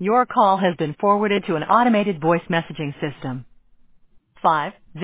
Your call has been forwarded to an automated voice messaging system. 5